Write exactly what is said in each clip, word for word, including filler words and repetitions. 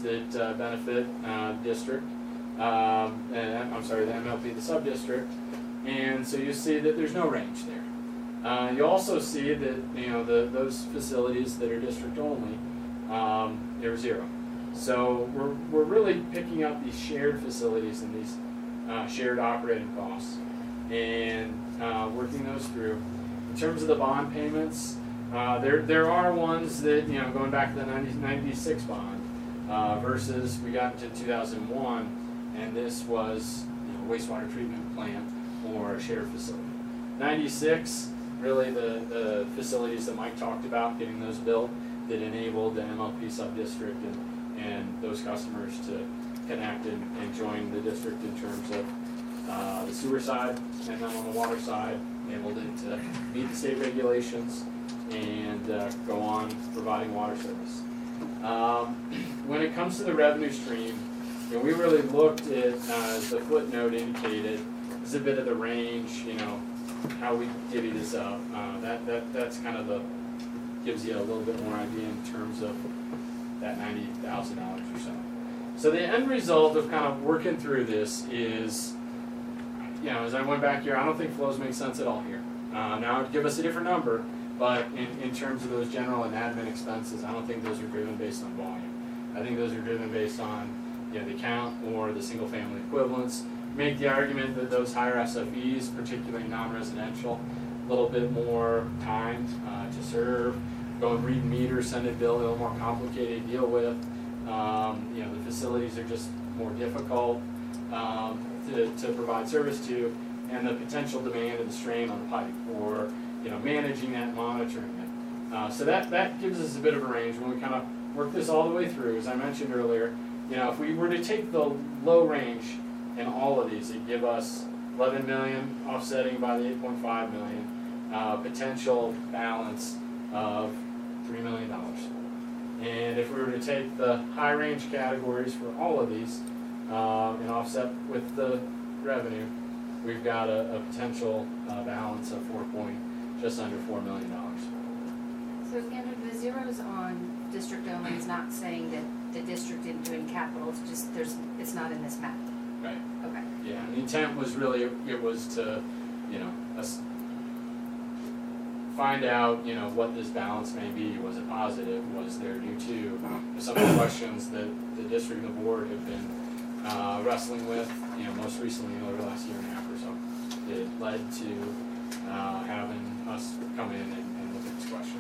that uh, benefit uh, district, um, and, I'm sorry, the M L P, the sub-district, and so you see that there's no range there. Uh, you also see that, you know, the, those facilities that are district only, um, they're zero. So we're, we're really picking up these shared facilities and these uh, shared operating costs and uh, working those through. In terms of the bond payments, uh, there there are ones that, you know, going back to the ninety-six bond uh, versus we got into two thousand one, and this was, you know, wastewater treatment plant or a shared facility. ninety-six, really the, the facilities that Mike talked about, getting those built, that enabled the M L P sub-district and, and those customers to connect and, and join the district in terms of uh, the sewer side, and then on the water side, enabled it to meet the state regulations and uh, go on providing water service. Um, when it comes to the revenue stream, you know, we really looked at, uh, as the footnote indicated, is a bit of the range, you know, how we divvy this up. Uh, that, that, that's kind of the, gives you a little bit more idea in terms of that ninety thousand dollars or so. So the end result of kind of working through this is, you know, as I went back here, I don't think flows make sense at all here. Uh, now, it'd give us a different number, but in, in terms of those general and admin expenses, I don't think those are driven based on volume. I think those are driven based on, you know, the count or the single family equivalents. Make the argument that those higher S F Es, particularly non-residential, a little bit more time uh, to serve, go and read meters, send a bill, a little more complicated to deal with. Um, you know, the facilities are just more difficult um, to, to provide service to, and the potential demand and the strain on the pipe, or, you know, managing that, monitoring it. Uh, so that, that gives us a bit of a range when we kind of work this all the way through. As I mentioned earlier, you know, if we were to take the low range in all of these, it'd give us eleven million offsetting by the eight point five million, uh, potential balance of three million dollars. And if we were to take the high range categories for all of these um, and offset with the revenue, we've got a, a potential uh, balance of four point, just under four million dollars. So again, the zeros on district only is not saying that the district didn't do any capital, it's just there's it's not in this map. Right. Okay. Yeah, and the intent was really, it was to, you know, us find out, you know, what this balance may be. Was it positive? Was there due to some of the questions that the district and the board have been uh, wrestling with, you know, most recently over the last year and a half or so. It led to uh, having us come in and, and look at this question.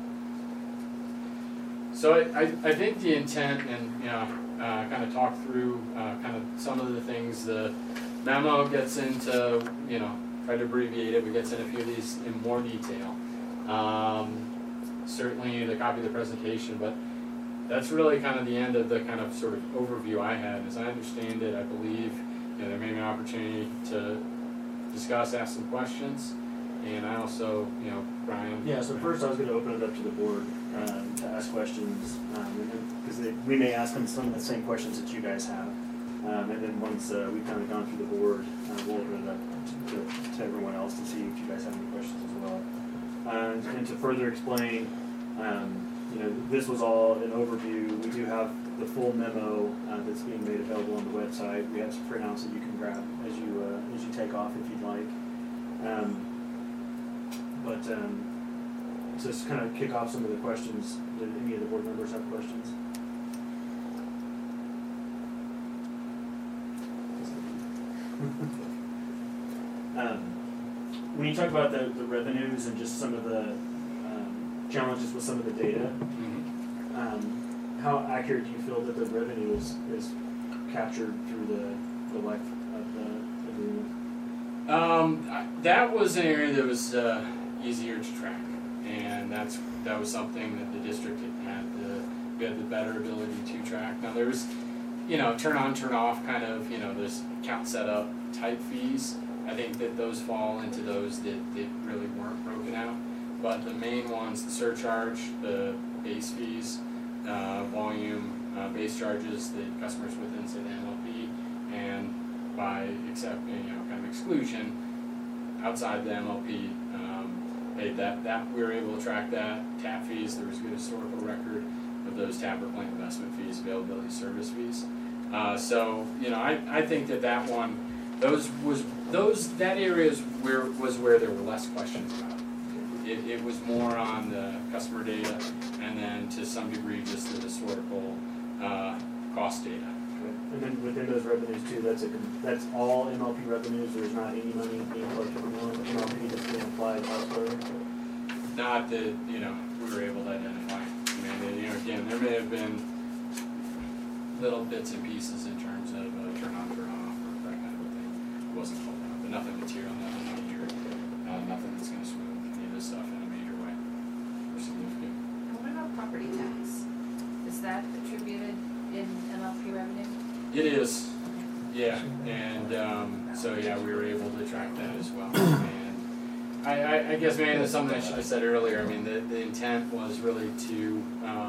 So I, I, I think the intent, and, you know, uh, kind of talk through uh, kind of some of the things. The memo gets into, you know, try to abbreviate it, but gets into a few of these in more detail. Um, certainly the copy of the presentation, but that's really kind of the end of the kind of sort of overview I had. As I understand it, I believe, you know, there may be an opportunity to discuss, ask some questions, and I also, you know, Brian. Yeah, so first I was going to open it up to the board um, to ask questions, because um, we may ask them some of the same questions that you guys have. Um, and then once uh, we've kind of gone through the board, uh, we'll open it up to, to, to everyone else to see if you guys have any questions as well. Uh, and, and to further explain, um, you know, this was all an overview. We do have the full memo uh, that's being made available on the website. We have some printouts that you can grab as you uh, as you take off if you'd like. Um, but um, to just kind of kick off some of the questions, did any of the board members have questions? um, when you talk about the, the revenues and just some of the um, challenges with some of the data, Mm-hmm. um, how accurate do you feel that the revenue is, is captured through the, the life of the agreement? Um, I- that was an area that was uh, easier to track, and that's that was something that the district had, had the we had the better ability to track. Now there was, you know, turn on, turn off kind of, you know, there's account setup type fees. I think that those fall into those that, that really weren't broken out. But the main ones, the surcharge, the base fees, uh, volume, uh, base charges that customers within, say, the M L P, and by except, you know, kind of exclusion, outside the M L P, um, paid that, that we were able to track that. Tap fees, there was a good historical record of those TAP or plant investment fees, availability service fees. Uh, so, you know, I, I think that that one, those was, those, that area is where, was where there were less questions about it. It, it was more on the customer data and then to some degree just the historical, uh, cost data. And then within those revenues too, that's a, that's all M L P revenues, there's not any money being collected from M L P that's being applied elsewhere? Not that, you know, we were able to identify. I mean, you know, again, there may have been little bits and pieces in terms of uh, turn on, turn off, or that kind of a thing. It wasn't called out, but nothing material, nothing major, uh, nothing that's going to smooth any of this stuff in a major way or significant. And what about property tax? Is that attributed in M L P revenue? It is, yeah, and um, so yeah, we were able to track that as well. And I, I, I guess maybe that's something I should have said earlier. I mean, the, the intent was really to,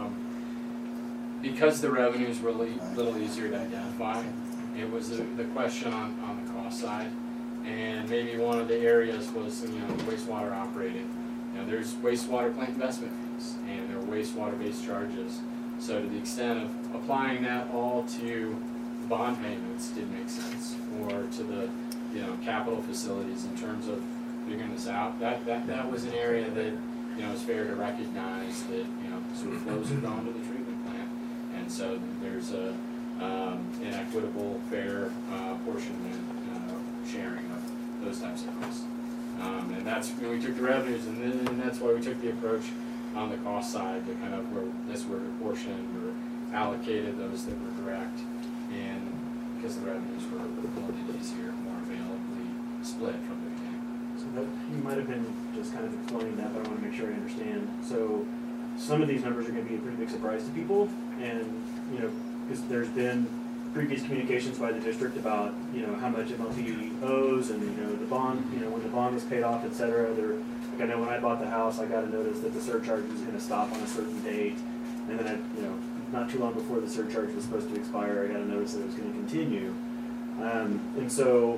um, because the revenues were a little easier to identify, it was the, the question on, on the cost side. And maybe one of the areas was, you know, wastewater operating. You know, there's wastewater plant investment fees, and there are wastewater-based charges. So to the extent of applying that all to bond payments did make sense, or to the, you know, capital facilities in terms of figuring this out. That that that was an area that, you know, it's fair to recognize that, you know, sort of flows are going to the treatment plant, and so there's a um, an equitable, fair uh, apportionment uh, sharing of those types of costs. Um, and that's when we took the revenues, and then and that's why we took the approach on the cost side to kind of where this were apportioned or allocated those that were direct, and because the revenues were a little bit easier, more availably split from the beginning. So that, you might have been just kind of explaining that, but I want to make sure I understand. So some of these numbers are going to be a pretty big surprise to people, and, you know, because there's been previous communications by the district about, you know, how much M L P owes, and, you know, the bond, you know, when the bond was paid off, et cetera. There, like I know when I bought the house, I got a notice that the surcharge was going to stop on a certain date, and then I, you know, not too long before the surcharge was supposed to expire, I got a notice that it was going to continue. Um, and so,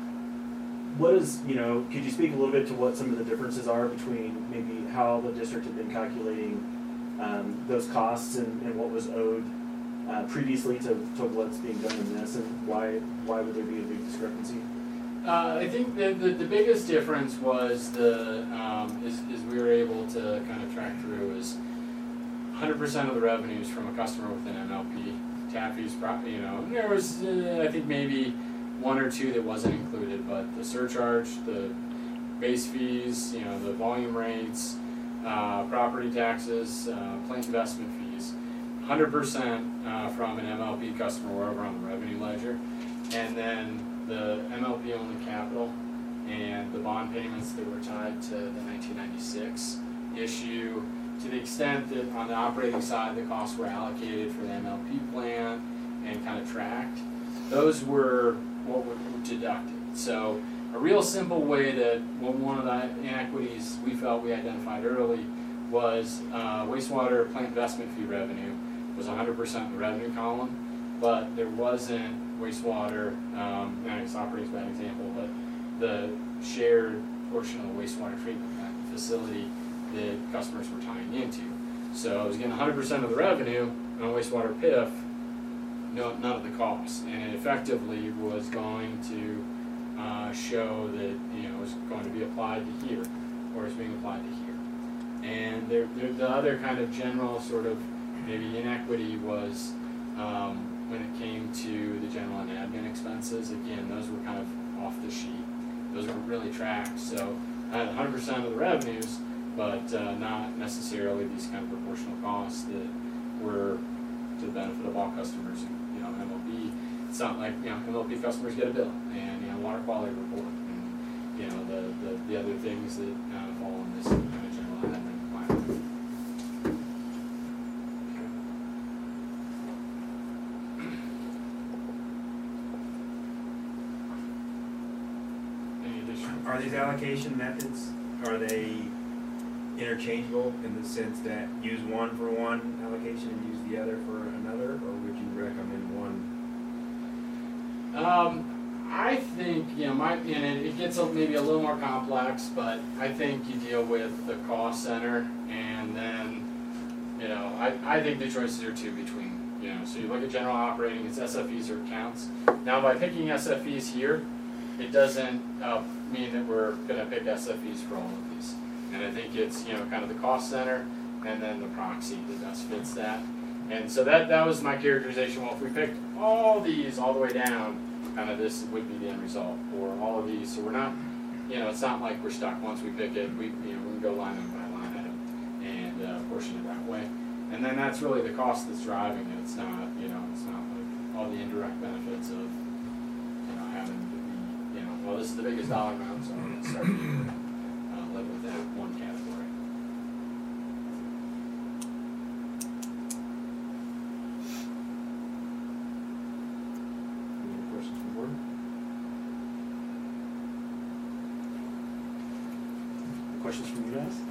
what is, you know, could you speak a little bit to what some of the differences are between maybe how the district had been calculating um, those costs and, and what was owed uh, previously to, to what's being done in this, and why why would there be a big discrepancy? Uh, I think the, the, the biggest difference was the um, is, is we were able to kind of track through is one hundred percent of the revenues from a customer within M L P. Taffy's, you know, and there was uh, I think maybe one or two that wasn't included, but the surcharge, the base fees, you know, the volume rates, uh, property taxes, uh, plant investment fees, one hundred percent uh, from an M L P customer were over on the revenue ledger, and then the M L P only capital and the bond payments that were tied to the nineteen ninety-six issue, to the extent that on the operating side the costs were allocated for the M L P plan and kind of tracked, those were what were deducted. So a real simple way that well, one of the inequities we felt we identified early was uh, wastewater plant investment fee revenue was one hundred percent in the revenue column, but there wasn't wastewater, um, I guess operating is a bad example, but the shared portion of the wastewater treatment plant facility that customers were tying into. So I was getting one hundred percent of the revenue on wastewater P I F, no, none of the costs, and it effectively was going to uh, show that, you know, it was going to be applied to here, or it's being applied to here. And there, there, the other kind of general sort of maybe inequity was um, when it came to the general and admin expenses. Again, those were kind of off the sheet. Those weren't really tracked. So I had one hundred percent of the revenues, but uh, not necessarily these kind of proportional costs that were to the benefit of all customers. You know, M L P, it's not like, you know, M L P customers get a bill, and, you know, water quality report, and, you know, the, the, the other things that uh, fall in this kind of general admin plan. Are these allocation methods, are they interchangeable in the sense that use one for one allocation and use the other for another, or would you recommend one? Um, I think, you know, my, and it, it gets a, maybe a little more complex, but I think you deal with the cost center, and then you know, I, I think the choices are two between, you know, so you look at general operating, it's S F Es or accounts. Now by picking S F Es here, it doesn't uh, mean that we're gonna pick S F Es for all of these. And I think it's, you know, kind of the cost center and then the proxy that best fits that. And so that, that was my characterization. Well, if we picked all these all the way down, kind of this would be the end result, or all of these. So we're not, you know, it's not like we're stuck. Once we pick it, we, you know, we can go line item by line item and uh, portion it that way. And then that's really the cost that's driving it. It's not, you know, it's not like all the indirect benefits of, you know, having to be, you know, well, this is the biggest dollar amount, so I'm going to start to uh, live with that one category. Questions from you guys?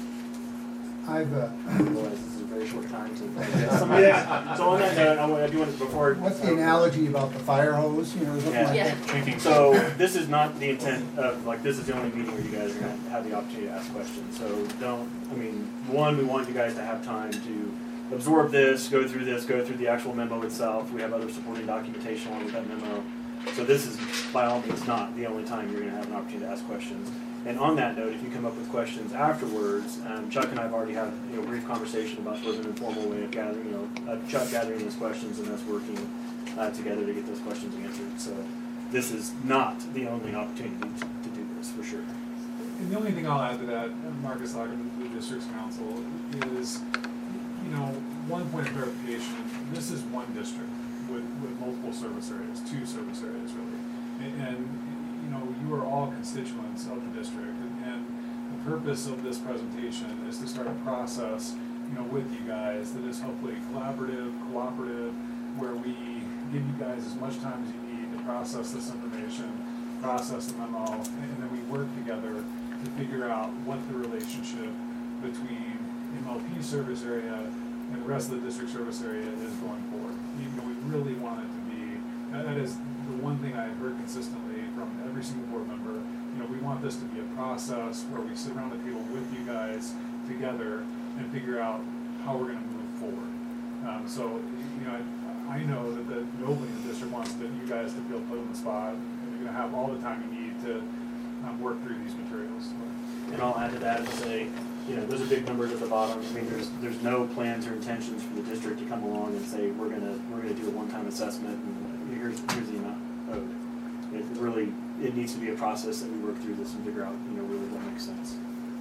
I've, uh, Otherwise, this is a very short time to. Yeah. So on that note, I want- I do want to before. what's the analogy about the fire hose, you know, is it Yeah. like Yeah. that? So this is not the intent of, like, this is the only meeting where you guys are going to have the opportunity to ask questions. So don't, I mean, one, we want you guys to have time to absorb this, go through this, go through the actual memo itself. We have other supporting documentation along with that memo. So this is, by all means, not the only time you're going to have an opportunity to ask questions. And on that note, if you come up with questions afterwards, um, Chuck and I have already had, you know, a brief conversation about sort of an informal way of gathering, you know, uh, Chuck gathering those questions and us working uh, together to get those questions answered. So this is not the only opportunity to, to do this, for sure. And the only thing I'll add to that, Marcus Lagerman, the district's council, is, you know, one point of clarification, this is one district with, with multiple service areas, two service areas really. And, and you know, you are all constituents of the district, and, and the purpose of this presentation is to start a process, you know, with you guys that is hopefully collaborative, cooperative, where we give you guys as much time as you need to process this information, process the memo, and, and then we work together to figure out what the relationship between M L P service area and the rest of the district service area is going forward. You know, we really want it to be, that is the one thing I've heard consistently from every single board member. You know, we want this to be a process where we sit around the table with you guys together and figure out how we're going to move forward. Um, so, you know, I, I know that, that nobody in the district wants to, you guys to feel put on the spot, and you're going to have all the time you need to um, work through these materials. And I'll add to that and say, you know, those are big numbers at the bottom. I mean, there's there's no plans or intentions for the district to come along and say we're gonna we're gonna do a one-time assessment and here's here's the amount owed. It really it needs to be a process that we work through this and figure out, you know, really what makes sense.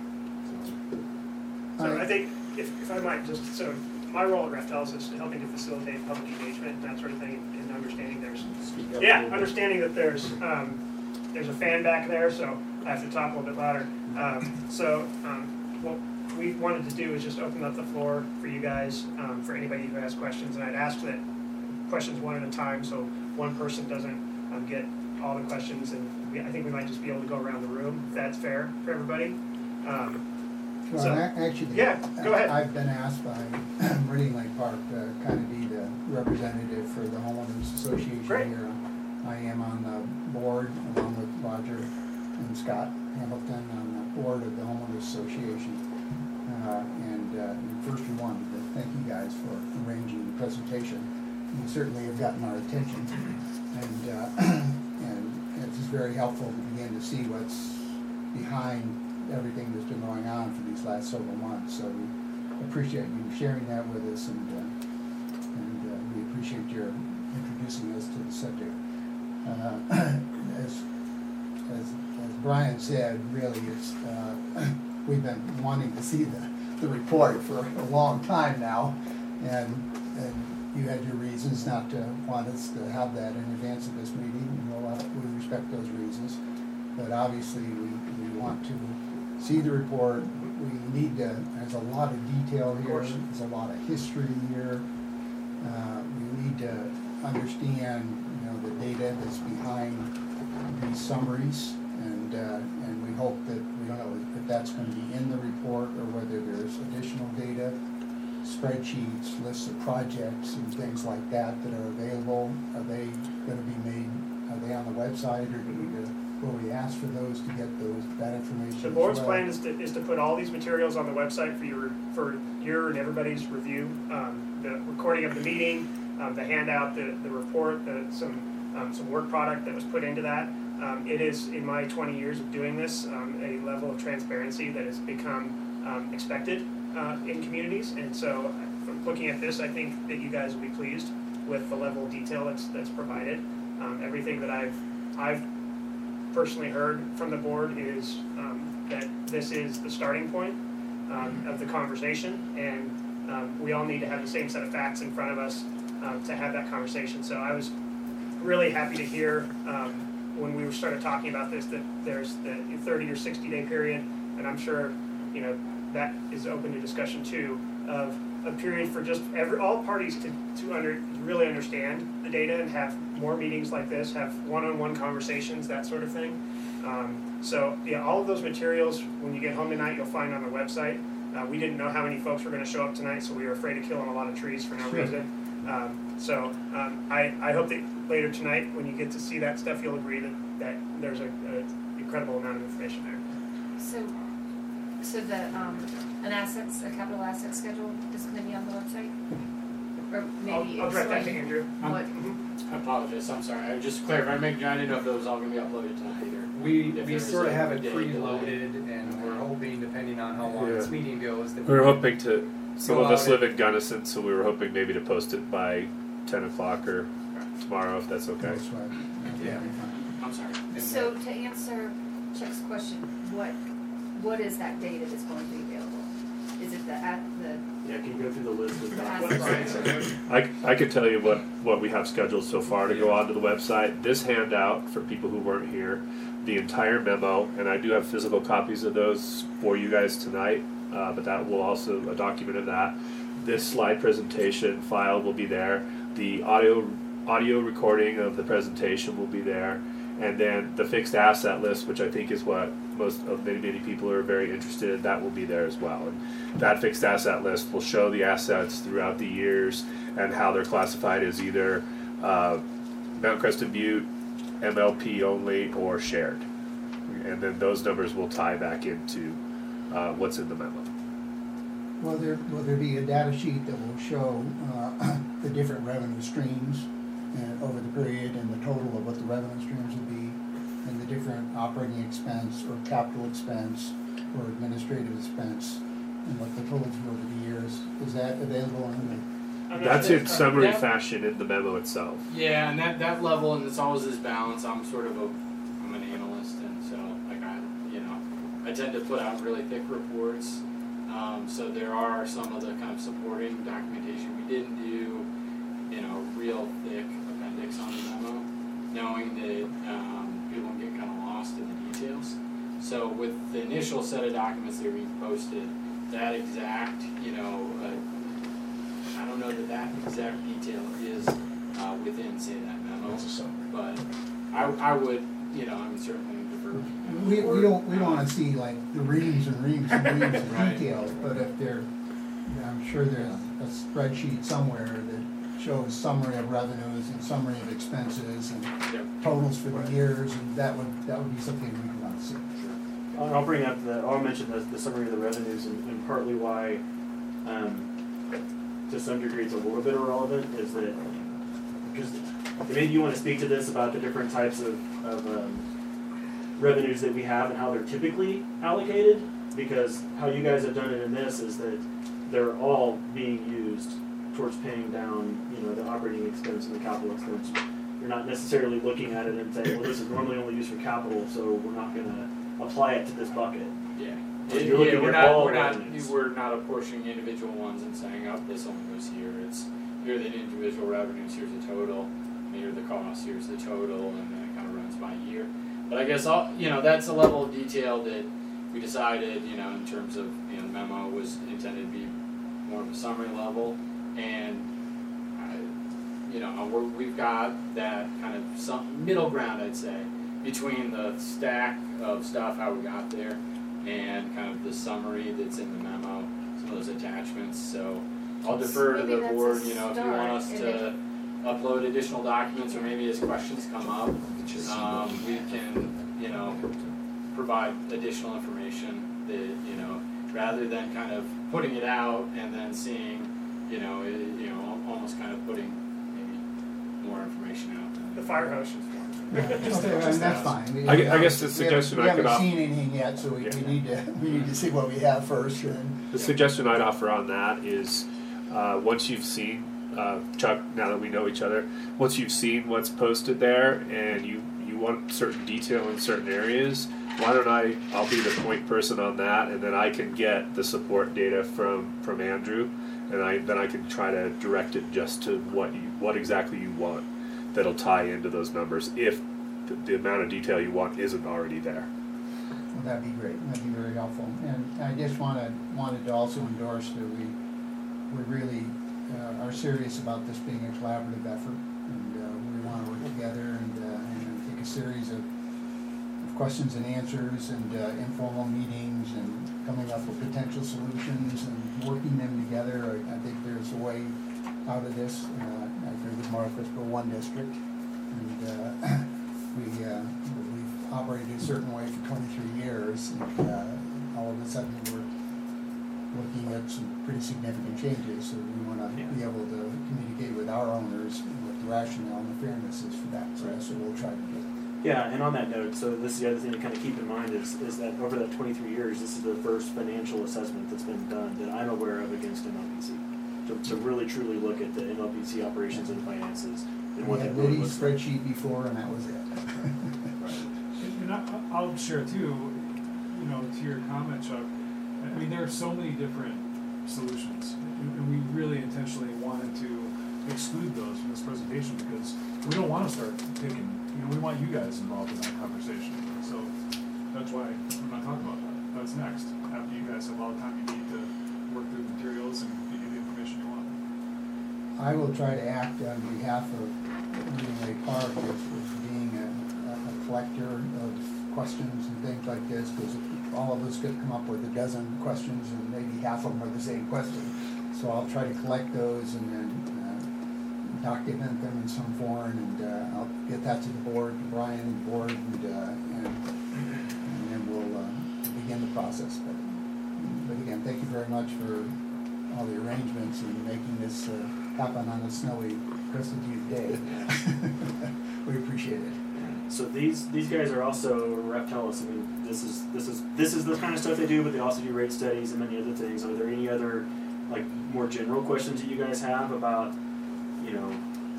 So, So I think, if, if I might, just, so my role at Raftels is helping to facilitate public engagement and that sort of thing, and understanding there's, Speak up a yeah, little bit. understanding that there's, um, there's a fan back there, so I have to talk a little bit louder. Um, so, um, what we wanted to do is just open up the floor for you guys, um, for anybody who has questions, and I'd ask that questions one at a time, so one person doesn't, um, get all the questions, and we, I think we might just be able to go around the room, if that's fair for everybody. Um, Well, So- ac- actually, Yeah, go ahead. I've been asked by Meridian Lake Park to kind of be the representative for the homeowners association Great. here. I am on the board along with Roger and Scott Hamilton on the board of the homeowners association. Uh, and uh, first we wanted to thank you guys for arranging the presentation. You certainly have gotten our attention, and uh, and it's just very helpful to begin to see what's behind everything that's been going on for these last several months. So we appreciate you sharing that with us, and uh, and uh, we appreciate your introducing us to the subject. Uh, as as as Brian said, really, it's uh, we've been wanting to see the the report for a long time now, and and you had your reasons not to want us to have that in advance of this meeting, and we'll, uh, we respect those reasons. But obviously, we, we want to see the report. We need to, there's a lot of detail here, there's a lot of history here. Uh, we need to understand, you know, the data that's behind these summaries, and uh, and we hope that, we don't know if that's going to be in the report or whether there's additional data, spreadsheets, lists of projects and things like that that are available. Are they going to be made, are they on the website, or do we need to will we ask for those to get those, that information The as board's well? plan is to, is to put all these materials on the website for your, for your and everybody's review. Um, the recording of the meeting, um, the handout, the, the report, the, some, um, some work product that was put into that. Um, it is, in my twenty years of doing this, um, a level of transparency that has become um, expected uh, in communities. And so from looking at this, I think that you guys will be pleased with the level of detail that's, that's provided. Um, everything that I've, I've personally heard from the board is um, that this is the starting point um, of the conversation, and um, we all need to have the same set of facts in front of us um, to have that conversation. So I was really happy to hear um, when we started talking about this that there's the thirty or sixty day period, and I'm sure you know that is open to discussion too, of a period for just every all parties to, to under really understand the data and have more meetings like this, have one-on-one conversations, that sort of thing. Um, so yeah, all of those materials when you get home tonight you'll find on the website. Uh, we didn't know how many folks were going to show up tonight, so we were afraid of killing a lot of trees for no Sure. reason. Um, so um, I, I hope that later tonight when you get to see that stuff you'll agree that, that there's a, a incredible amount of information there. So, so the, um, an assets, a capital asset schedule is gonna be on the website? Or maybe I'll, I'll direct that to explain Andrew. what, I apologize, I'm sorry, I just clarifying, making, I didn't know if those was all gonna be uploaded tonight either. We, If we there's sort of a have it day preloaded, and we're hoping, depending on how long Yeah. this meeting goes, that We were can hoping to. Some go of us out live in Gunnison, so we were hoping maybe to post it by ten o'clock or tomorrow, if that's okay. No sweat. Yeah. That'll be fine. I'm sorry. and so to answer Chuck's question, what, what is that data that's going to be available? Is it the, at the, Yeah, can you go through the list of Ask documents? I, I could tell you what, what we have scheduled so far to go onto the website. This handout, for people who weren't here, the entire memo, and I do have physical copies of those for you guys tonight, uh, but that will also, a document of that. This slide presentation file will be there. The audio audio recording of the presentation will be there. And then the fixed asset list, which I think is what most of many, many people are very interested in, that will be there as well. And that fixed asset list will show the assets throughout the years and how they're classified as either uh, Mount Crested Butte, M L P only, or shared. And then those numbers will tie back into uh, what's in the memo. Will there, will there be a data sheet that will show uh, the different revenue streams and over the period and the total of what the revenue streams will be and the different operating expense or capital expense or administrative expense and what the totals were over the years? Is that available in I'm not That's sure. in summary That- fashion in the memo itself. Yeah, and that, that level, and it's always this balance. I'm sort of a, I'm an analyst, and so like I, you know, I tend to put out really thick reports. Um, so there are some of the kind of supporting documentation we didn't do, you know, real thick appendix on the memo, knowing that um, people can get kind of lost in the details. So with the initial set of documents that are being posted, that exact, you know, uh, I don't know that that exact detail is uh, within, say, that memo, but I, I would, you know, I would certainly defer. We, we don't, we don't wanna see like the reams and reams and reams of Right. details, but if there, I'm sure there's a spreadsheet somewhere that shows summary of revenues and summary of expenses and Yep. totals for the years, and that would, that would be something we'd want to see. I'll I'll bring up the, I'll mention the, the summary of the revenues and, and partly why, um, to some degree it's a little bit irrelevant is that, because maybe you want to speak to this about the different types of, of um, revenues that we have and how they're typically allocated, because how you guys have done it in this is that they're all being used towards paying down, you know, the operating expense and the capital expense. You're not necessarily looking at it and saying, well, this is normally only used for capital, so we're not going to apply it to this bucket. Yeah. So It- you're looking yeah, we're at not, all we're not, revenues. we're not apportioning individual ones and saying, oh, this only goes here. It's, here are the individual revenues, here's the total, and here are the costs, here's the total, and then it kind of runs by year. But I guess, all, you know, that's a level of detail that we decided, you know, in terms of, you know, the memo was intended to be more of a summary level, and I, you know, we're, we've got that kind of some middle ground, I'd say, between the stack of stuff, how we got there, and kind of the summary that's in the memo, some of those attachments. So I'll defer to Maybe the that's a board, you know, if you want start, us and to upload additional documents, or maybe as questions come up, um, we can you know, provide additional information that, you know, rather than kind of putting it out and then seeing, you know, it, you know, al- almost kind of putting maybe more information out. The fire hose is one. Yeah, Just- okay, I mean, just that's ask. fine. We- I gu- I we guess haven't- the we suggestion haven't- I could We off- haven't seen anything yet, so we, Yeah. we need to, we need to see what we have first, and, The suggestion I'd offer on that is, uh, once you've seen, uh, Chuck, now that we know each other, once you've seen what's posted there and you, you want certain detail in certain areas, why don't I, I'll be the point person on that, and then I can get the support data from, from Andrew, and I, then I can try to direct it just to what you, what exactly you want that'll tie into those numbers, if the, the amount of detail you want isn't already there. well, that'd be great, that'd be very helpful. And I just wanted, wanted to also endorse that we, we really uh, are serious about this being a collaborative effort, and uh, we want to work together and, uh, and take a series of of questions and answers and uh, informal meetings and coming up with potential solutions and working them together. I, I think there's a way out of this. Uh, I agree with Marcus, we're one district, and uh, we, uh, we've operated a certain way for twenty-three years, and uh, all of a sudden we're looking at some pretty significant changes, so we want to be able to communicate with our owners what the rationale and the fairness is for that, so that's what we'll try to do. Yeah, and on that note, so this is the other thing to kind of keep in mind is, is that over that twenty-three years, this is the first financial assessment that's been done that I'm aware of against M L P C. To, to really truly look at the M L P C operations and finances and We what that had really Liddy's looks like. spreadsheet before, and that was it. And I, I'll share too, you know, to your comment, Chuck, I mean, there are so many different solutions, and and we really intentionally wanted to exclude those from this presentation because we don't want to start picking, you know, we want you guys involved in that conversation. So that's why we're not talking about that. That's next, after you guys have all the time you need to work through the materials and give you the information you want. I will try to act on behalf of Green Lake Park as, as being a, a collector of questions and things like this, because all of us could come up with a dozen questions and maybe half of them are the same question. So I'll try to collect those and then uh, document them in some form, and uh, I'll get that to the board, to Brian and the board, and, uh, and, and then we'll uh, begin the process. But, but again, thank you very much for all the arrangements and making this uh, happen on a snowy Crescent View day. We appreciate it. So these these guys are also Reptelis. I mean, this is this is this is the kind of stuff they do, but they also do rate studies and many other things. Are there any other like more general questions that you guys have about, you know,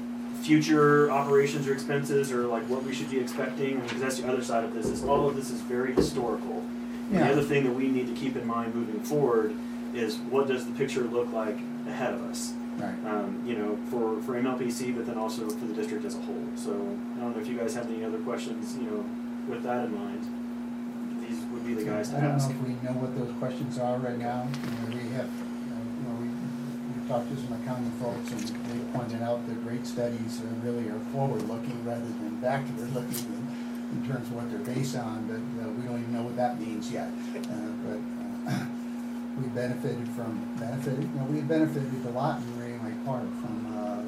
future operations or expenses, or like what we should be expecting? I mean, because that's the other side of this. Is all of this is very historical. And Yeah. the other thing that we need to keep in mind moving forward is what does the picture look like ahead of us? Right. Um, you know, for, for M L P C, but then also for the district as a whole. So I don't know if you guys have any other questions, you know, with that in mind. These would be the guys to I don't ask. know if we know what those questions are right now. You know, we have, you know, we, we talked to some accounting folks, and they pointed out that rate studies are really are forward-looking rather than backward-looking in, in terms of what they're based on, but uh, we don't even know what that means yet. Uh, but uh, we benefited from, benefited, you know, we benefited a lot in Green Lake Park from uh,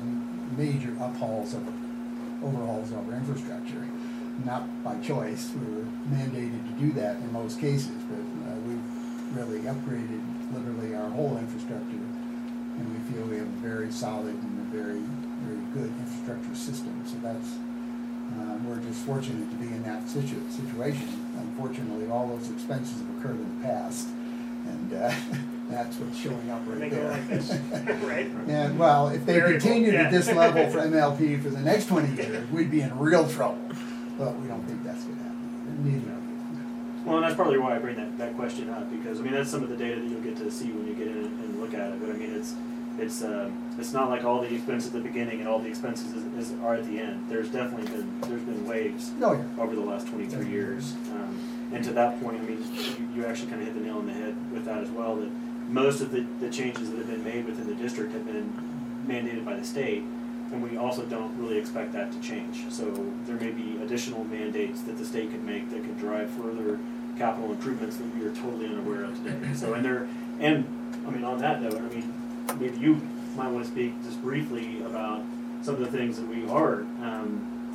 major uphauls of, overhauls of our infrastructure. Not by choice, we were mandated to do that in most cases, but uh, we've really upgraded literally our whole infrastructure, and we feel we have a very solid and a very, very good infrastructure system. So that's, uh, we're just fortunate to be in that situ- situation. Unfortunately, all those expenses have occurred in the past, and uh, that's what's showing up right They go there. like this, right? And well, if they Variable, continued yeah. at this level for M L P for the next twenty years, we'd be in real trouble. But we don't think that's going to happen. Neither do we. Well, and that's partly why I bring that, that question up, because I mean that's some of the data that you'll get to see when you get in and look at it. But I mean it's it's um, it's not like all the expense at the beginning and all the expenses is, is, are at the end. There's definitely been there's been waves Oh, yeah. over the last twenty-three years. Um, and to that point, I mean, you, you actually kind of hit the nail on the head with that as well, that most of the, the changes that have been made within the district have been mandated by the state, and we also don't really expect that to change. So there may be additional mandates that the state could make that could drive further capital improvements that we are totally unaware of today. So, and there, and I mean, on that note, I mean, maybe you might want to speak just briefly about some of the things that we are um,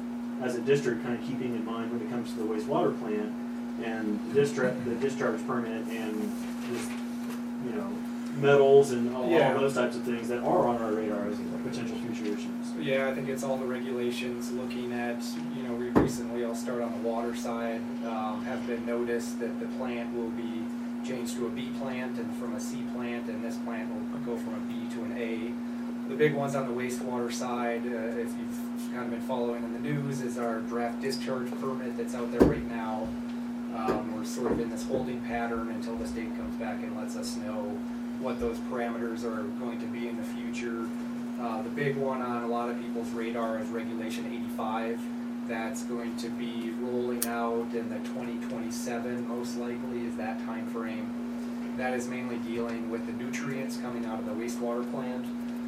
as a district, kind of keeping in mind when it comes to the wastewater plant and the district, the discharge permit and just, you know, metals and all, Yeah. all those types of things that are on our radar as potential future issues. Yeah, I think it's all the regulations, looking at, you know, we recently, I'll start on the water side, um, have been noticed that the plant will be changed to a B plant and from a C plant, and this plant will go from a B to an A. The big ones on the wastewater side, uh, if you've kind of been following in the news, is our draft discharge permit that's out there right now. Um, we're sort of in this holding pattern until the state comes back and lets us know what those parameters are going to be in the future. Uh, the big one on a lot of people's radar is Regulation eighty-five. That's going to be rolling out in the twenty twenty-seven, most likely, is that time frame. That is mainly dealing with the nutrients coming out of the wastewater plant.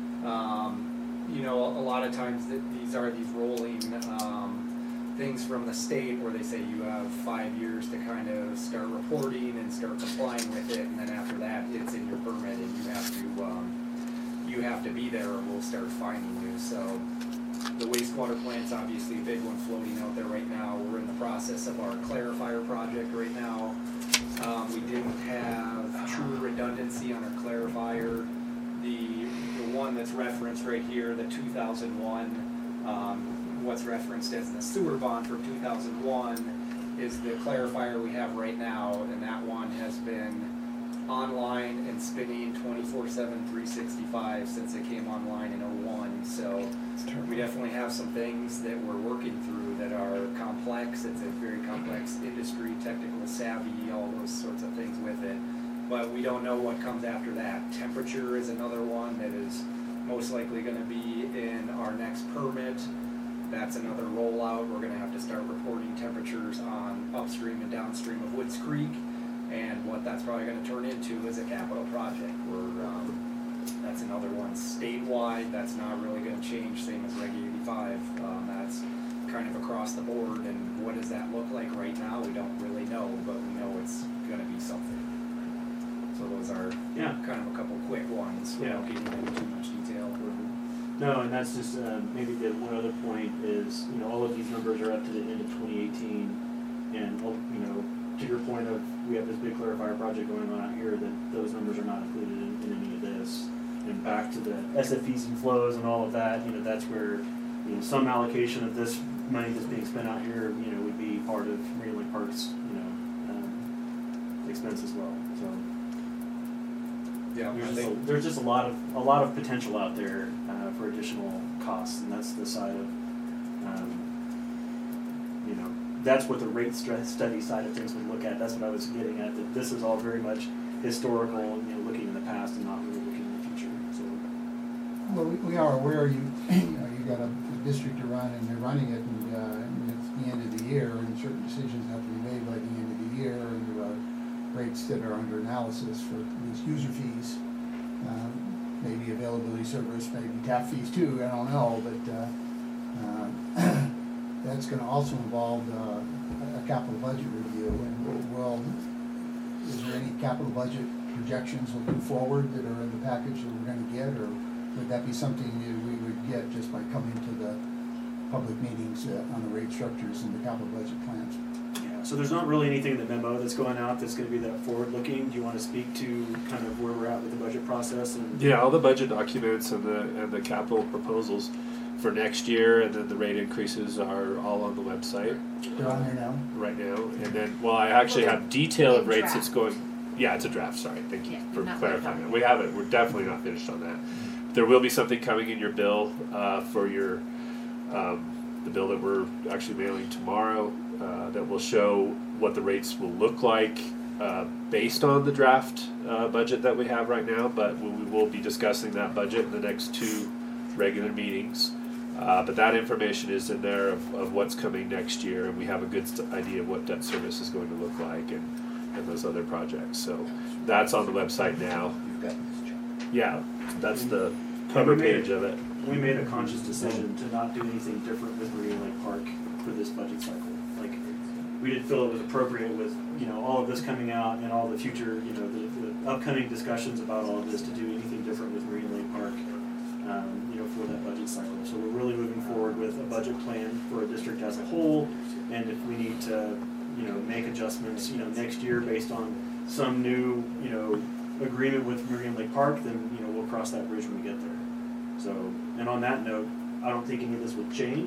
Um, you know, a, a lot of times th- these are these rolling um, things from the state where they say you have five years to kind of start reporting and start complying with it, and then after that, it's in your permit and you have to um, you have to be there or we'll start fining you. So the wastewater plant's obviously a big one floating out there right now. We're in the process of our clarifier project right now. Um, we didn't have true redundancy on our clarifier. The the one that's referenced right here, the two thousand one, um, what's referenced as the sewer bond for two thousand one is the clarifier we have right now, and that one has been online and spinning twenty-four seven, three sixty-five since it came online in oh one. So we definitely have some things that we're working through that are complex. It's a very complex industry, technical savvy, all those sorts of things with it. But we don't know what comes after that. Temperature is another one that is most likely going to be in our next permit. That's another rollout. We're going to have to start reporting temperatures on upstream and downstream of Woods Creek. And what that's probably going to turn into is a capital project. We're, um, that's another one statewide. That's not really going to change, same as Reg eighty-five. Um, that's kind of across the board. And what does that look like right now? We don't really know, but we know it's going to be something. So those are Yeah. kind of a couple quick ones Yeah. without getting into too much detail. No, and that's just, um, maybe the one other point is, you know, all of these numbers are up to the end of twenty eighteen, and, oh, you know, to your point of, we have this big clarifier project going on out here, that those numbers are not included in, in any of this. And back to the S F Es and flows and all of that, you know, that's where, you know, some allocation of this money that's being spent out here, you know, would be part of Green Lake Park's, you know, um, expense as well, so. Yeah, There's I just, a, think, there's just a lot of a lot of potential out there uh, for additional costs, and that's the side of, um, you know, that's what the rate st- study side of things would look at. That's what I was getting at. That this is all very much historical, you know, looking in the past and not really looking in the future. So, Well, we, we are aware you, you know, you got a, a district to run and you're running it, and, uh, and it's the end of the year, and certain decisions have to be made by the end of the year, and there are rates that are under analysis for these user fees. Um, maybe availability service, maybe tap fees too, I don't know, but uh, uh, that's going to also involve uh, a capital budget review. And well, is there any capital budget projections looking forward that are in the package that we're going to get, or would that be something that we would get just by coming to the public meetings uh, on the rate structures and the capital budget plans? yeah. So there's not really anything in the memo that's going out that's going to be that forward-looking. Do you want to speak to kind of where we're at with the budget process? And Yeah, all the budget documents and the and the capital proposals for next year, and then the rate increases are all on the website They're on there now. right now. And then, well, I actually have detail of In rates draft. that's going. Yeah, it's a draft. Sorry, thank you Yeah, for not clarifying like that. We haven't. We're definitely not finished on that. There will be something coming in your bill uh, for your um, the bill that we're actually mailing tomorrow uh, that will show what the rates will look like uh, based on the draft uh, budget that we have right now. But we we will be discussing that budget in the next two regular meetings. Uh, but that information is in there of, of what's coming next year, and we have a good st- idea of what debt service is going to look like, and, and those other projects. So that's on the website now. Yeah, that's the cover page of it. we made a conscious decision to not do anything different with Marine Lake Park for this budget cycle. Like, we didn't feel it was appropriate with, you know, all of this coming out and all the future, you know, the, the upcoming discussions about all of this to do anything different with Marine Lake Park, um, you know, for that budget cycle. So we're really moving forward with a budget budget plan for a district as a whole, and if we need to, you know, make adjustments, you know, next year based on some new, you know, agreement with Meridian Lake Park, then, you know, we'll cross that bridge when we get there. So, and on that note, I don't think any of this would change.